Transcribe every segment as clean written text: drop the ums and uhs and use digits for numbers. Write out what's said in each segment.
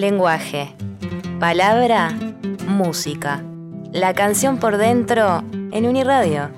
Lenguaje, palabra, música. La canción por dentro en Uniradio.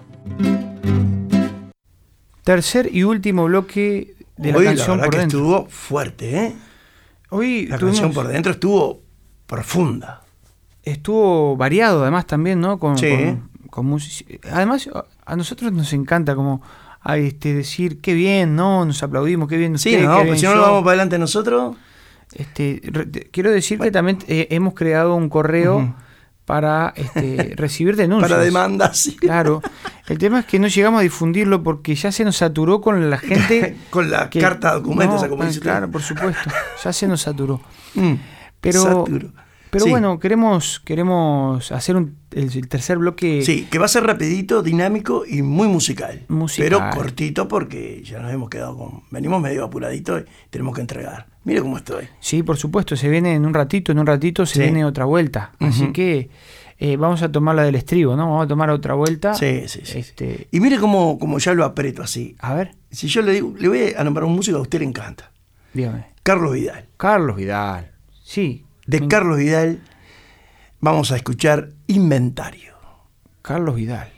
Tercer y último bloque de la Hoy, canción la verdad por que dentro. estuvo fuerte, ¿eh? Hoy La canción por dentro estuvo profunda. estuvo variado, además también, ¿no? Sí. Además, a nosotros nos encanta como decir qué bien, ¿no? Nos aplaudimos, qué bien. Sí, qué no, bien pues si no yo. nos vamos para adelante nosotros. Quiero decir que también hemos creado un correo para recibir denuncias. Para demandas, sí. Claro. El tema es que no llegamos a difundirlo porque ya se nos saturó con la gente. Con la carta documento, o sea, como dice usted. Claro, por supuesto. Ya se nos saturó. Pero Saturo. Sí. bueno, queremos hacer el tercer bloque. Sí, que va a ser rapidito, dinámico y muy musical. Musical. Pero cortito porque ya nos hemos quedado venimos medio apuraditos y tenemos que entregar. Mire cómo estoy. Sí, por supuesto, se viene en un ratito se Sí. viene otra vuelta. Así que vamos a tomar la del estribo, ¿no? Vamos a tomar otra vuelta. Sí. Y mire cómo ya lo aprieto así. A ver, Si yo le digo, le voy a nombrar un músico que a usted le encanta. dígame. Carlos Vidal. Carlos Vidal. Sí. De Carlos Vidal vamos a escuchar Inventario. Carlos Vidal.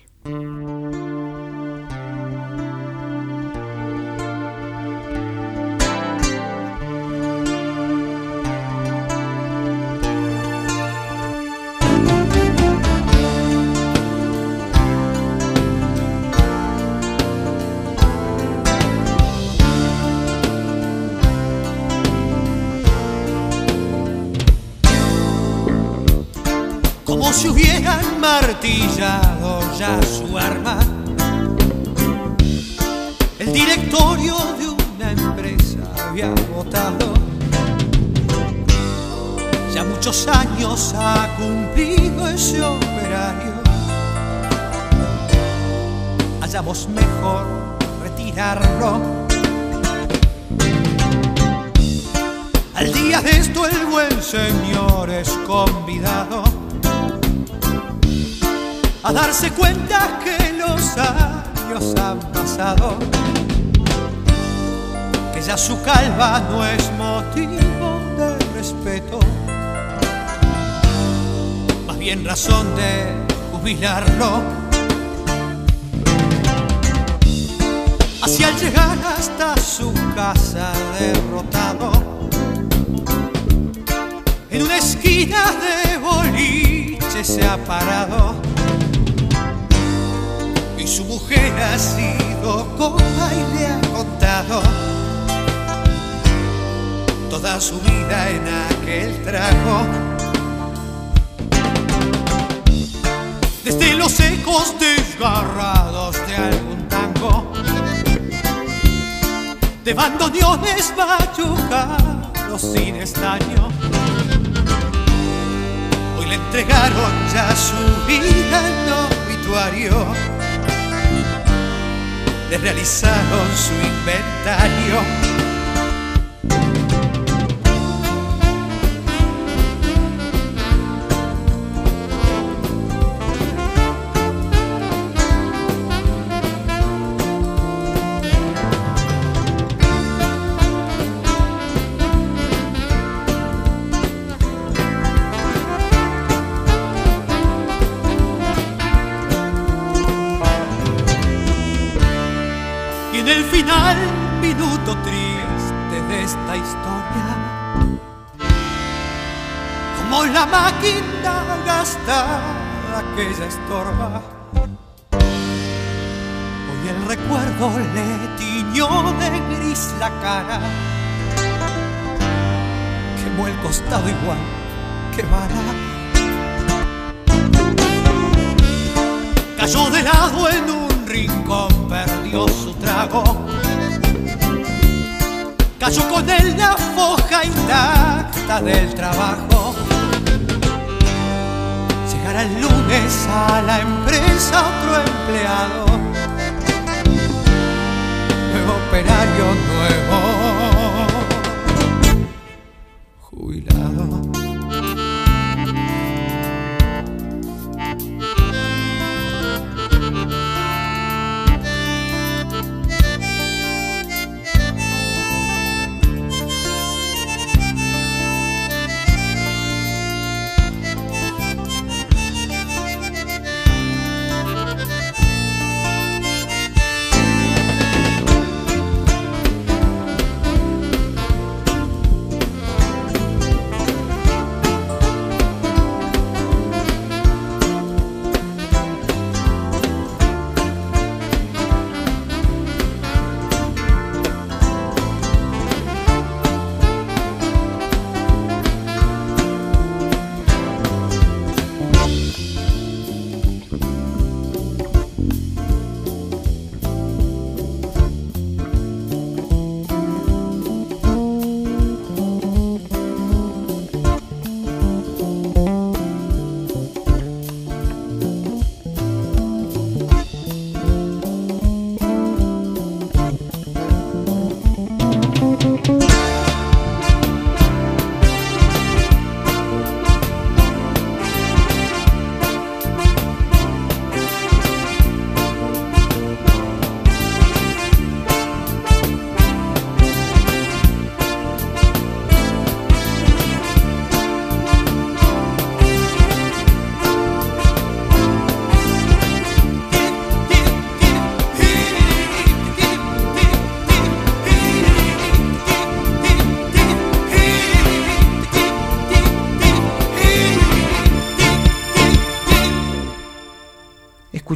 Como si hubieran martillado ya su arma. El directorio de una empresa había votado. Ya muchos años ha cumplido ese operario. Hallamos mejor retirarlo. Al día de esto el buen señor es convidado a darse cuenta que los años han pasado, que ya su calva no es motivo de respeto, más bien razón de jubilarlo. Así al llegar hasta su casa derrotado, en una esquina de boliche se ha parado. Y su mujer ha sido coja y le ha contado toda su vida en aquel trago. Desde los ecos desgarrados de algún tango, de bandoneones machucados sin estaño, hoy le entregaron ya su vida en obituario. Le realizaron su inventario. En el final, minuto triste de esta historia, como la máquina gastada que ya estorba, hoy el recuerdo le tiñó de gris la cara, quemó el costado igual que vara, cayó de lado en un rincón, perdió su trago, cayó con él la foja intacta del trabajo. Llegará el lunes a la empresa otro empleado, nuevo operario, nuevo jubilado.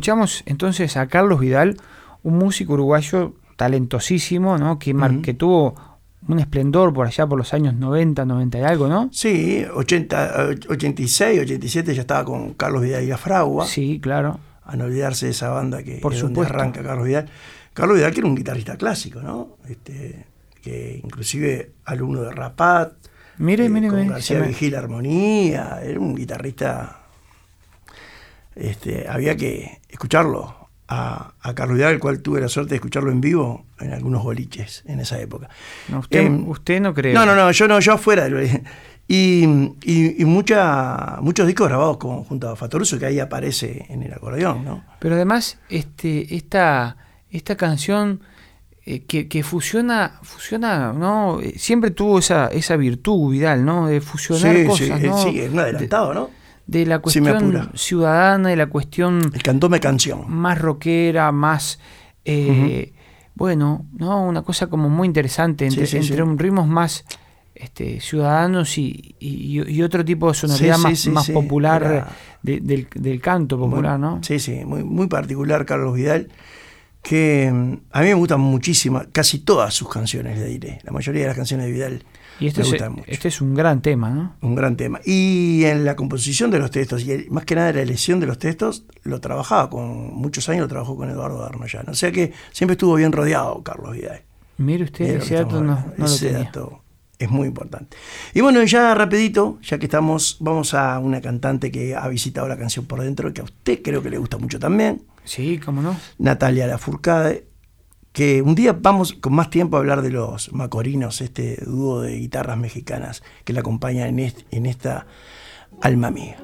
escuchamos entonces a Carlos Vidal, un músico uruguayo talentosísimo, ¿no? Que tuvo un esplendor por allá por los años 90 y algo, ¿no? Sí, 86, 87 ya estaba con Carlos Vidal y la Fragua. Sí, claro. A no olvidarse de esa banda que por es supuesto. Donde arranca Carlos Vidal. Carlos Vidal, que era un guitarrista clásico, ¿no? Que inclusive alumno de Rapat, con García Vigil Armonía, era un guitarrista. Había que escucharlo a Carlos Vidal, el cual tuve la suerte de escucharlo en vivo en algunos boliches en esa época. No, usted no cree. No, yo afuera. Y muchos discos grabados junto a Fattoruso, que ahí aparece en el acordeón, ¿no? Pero además, esta canción que fusiona, ¿no? Siempre tuvo esa virtud, Vidal, ¿no? De fusionar cosas, ¿no? Sí, es un adelantado, ¿no? De la cuestión ciudadana, de la cuestión... El cantóme canción. Más rockera, más... bueno, ¿no? Una cosa como muy interesante, entre un ritmos más ciudadanos y otro tipo de sonoridad más popular del canto popular, ¿no? Sí, muy, muy particular Carlos Vidal, que a mí me gustan muchísimo, casi todas sus canciones, le diré. La mayoría de las canciones de Vidal me gustan mucho. Este es un gran tema, ¿no? Un gran tema. Y en la composición de los textos, y más que nada en la elección de los textos, lo trabajaba muchos años, lo trabajó con Eduardo Darnoyano. O sea que siempre estuvo bien rodeado Carlos Vidal. Mire usted, ese dato no lo tenía. Dato es muy importante. Y bueno, ya rapidito, ya que estamos, vamos a una cantante que ha visitado la canción por dentro, que a usted creo que le gusta mucho también. Sí, cómo no. Natalia Lafourcade, que un día vamos con más tiempo a hablar de los Macorinos, este dúo de guitarras mexicanas que la acompañan en esta Alma Mía.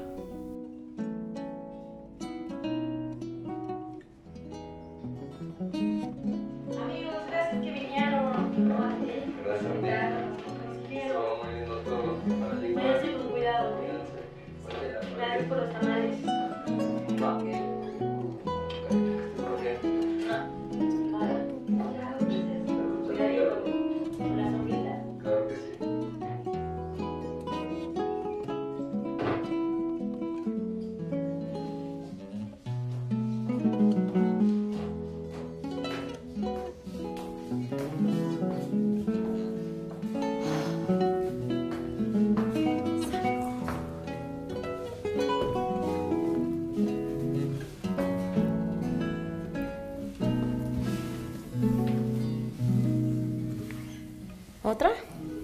¿Otra?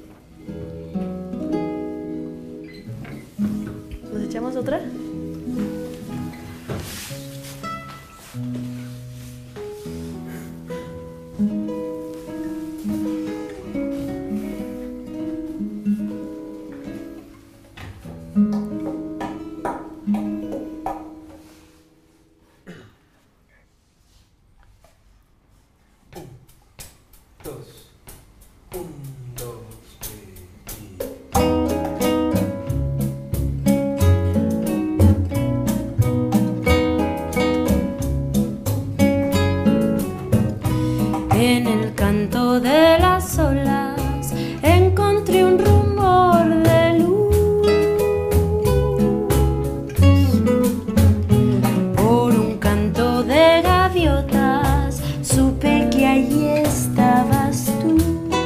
¿Nos echamos otra? En el canto de las olas encontré un rumor de luz. Por un canto de gaviotas supe que allí estabas tú.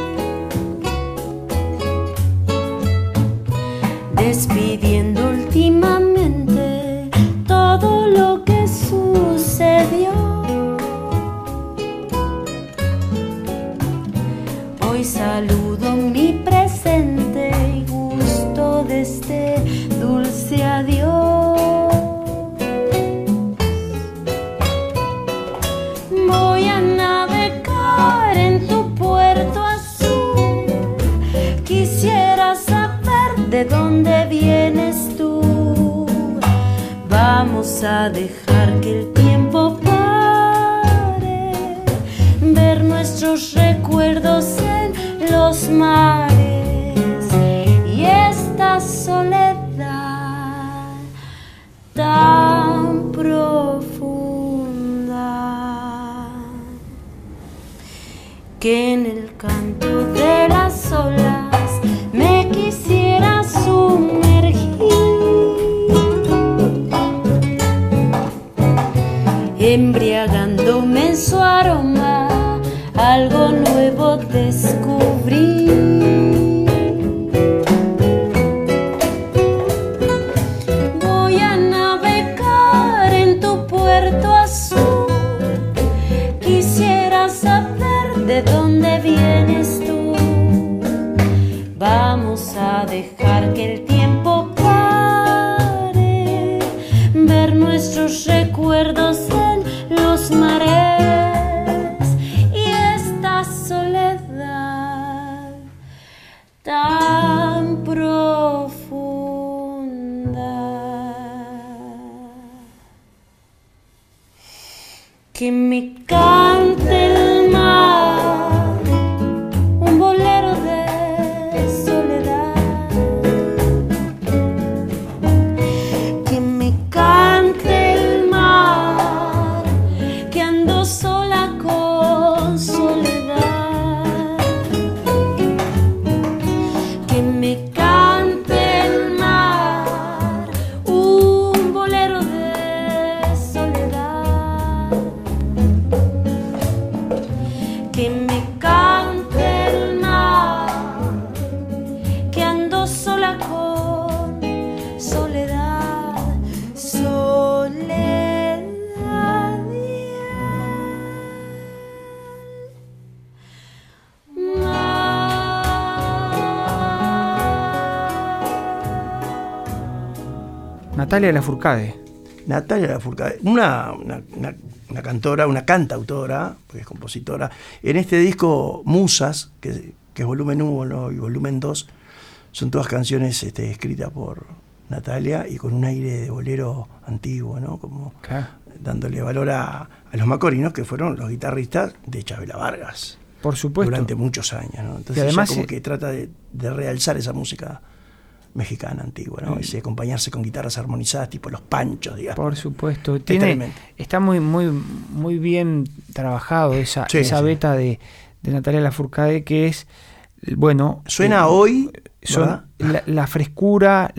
Despidiendo últimamente todo lo que sucedió. Hoy saludo mi presente y gusto de este dulce adiós. Voy a navegar en tu puerto azul. Quisiera saber de dónde vienes tú. Vamos a dejar que el tiempo pare, ver nuestros recuerdos en los mares y esta soledad tan profunda que en el canto de las olas me quisiera sumergir. vamos a dejar que el tiempo pare, ver nuestros recuerdos en los mares y esta soledad tan profunda que me cante el mar un bolero de soledad, que me cante el mar que ando sola con soledad, que me cante el mar un bolero de soledad, que me cante el mar que ando sola con soledad, soledad y el mar. Natalia Lafourcade. Natalia Lafourcade, una cantora, una cantautora, porque es compositora. En este disco Musas, que es volumen 1 y volumen 2, son todas canciones escritas por Natalia y con un aire de bolero antiguo, ¿no? Como dándole valor a los macorinos, que fueron los guitarristas de Chabela Vargas. Por supuesto. Durante muchos años, ¿no? Entonces además, ella como que trata de realzar esa música mexicana antigua, ¿no? Ese acompañarse con guitarras armonizadas tipo los Panchos, digamos. Por supuesto. Está muy bien trabajado esa beta de Natalia Lafourcade, que es, bueno... Suena hoy... la frescura,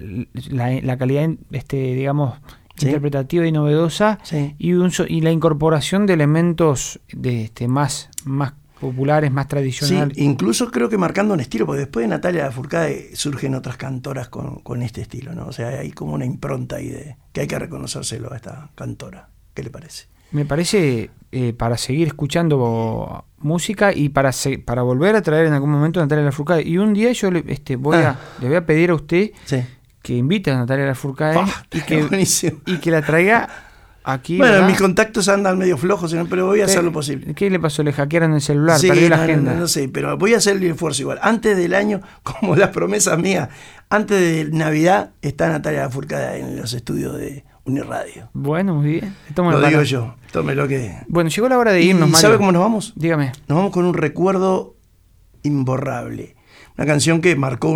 la calidad, digamos, interpretativa y novedosa, y la incorporación de elementos más populares, más tradicionales. Sí, incluso creo que marcando un estilo, porque después de Natalia Lafourcade surgen otras cantoras con este estilo, ¿no? O sea, hay como una impronta ahí que hay que reconocérselo a esta cantora. ¿Qué le parece? Me parece para seguir escuchando música y para volver a traer en algún momento a Natalia Lafourcade. Y un día yo le voy a pedir a usted que invite a Natalia Lafourcade y que la traiga aquí. Bueno, ¿verdad? Mis contactos andan medio flojos, pero voy a hacer lo posible. ¿Qué le pasó? ¿Le hackearon el celular? ¿Perdió la agenda? No sé, pero voy a hacer el esfuerzo igual. Antes del año, como las promesas mías, antes de Navidad está Natalia Lafourcade en los estudios de Uniradio. Bueno, muy bien. Lo digo yo, tómelo que... Bueno, llegó la hora de irnos, Mario. ¿Sabe cómo nos vamos? Dígame. Nos vamos con un recuerdo imborrable. Una canción que marcó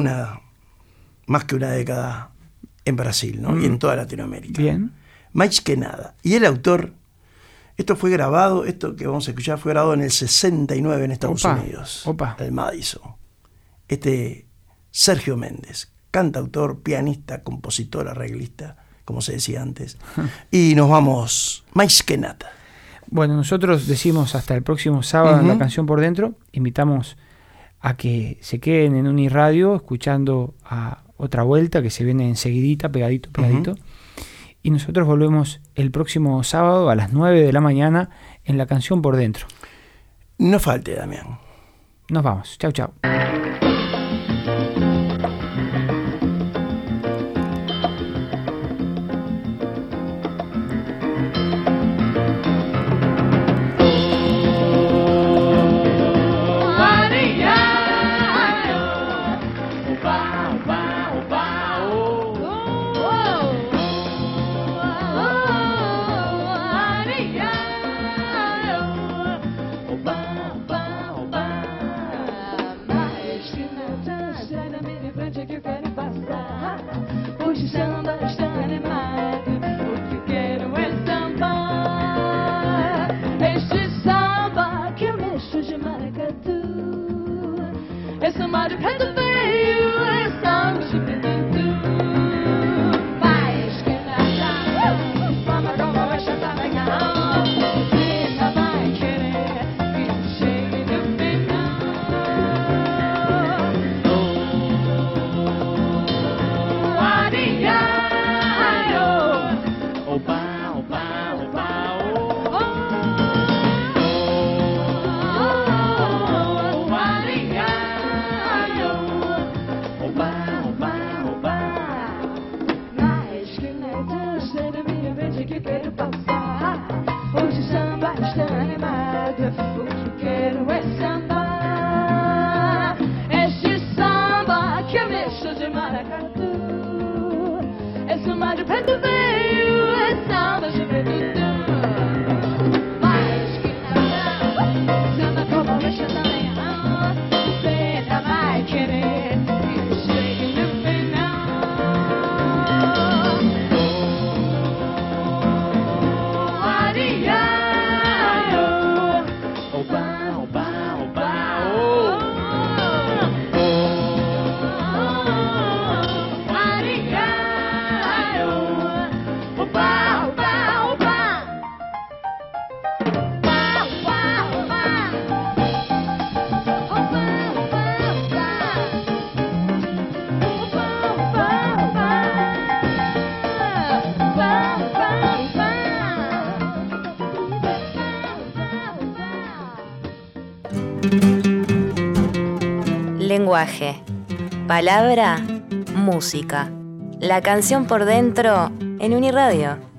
más que una década en Brasil, ¿no? Y en toda Latinoamérica. Bien. Más que nada. Y el autor, esto que vamos a escuchar fue grabado en el 69 en Estados Unidos. El Madison. Sergio Méndez, cantautor, pianista, compositor, arreglista, como se decía antes. Y nos vamos, más que nada. Bueno, nosotros decimos hasta el próximo sábado en La Canción por Dentro. Invitamos a que se queden en Uniradio escuchando a Otra Vuelta, que se viene enseguidita, pegadito. Y nosotros volvemos el próximo sábado a las 9 de la mañana en La Canción por Dentro. No falte, Damián. Nos vamos. Chau, chau. Lenguaje, palabra, música. La canción por dentro en Uniradio.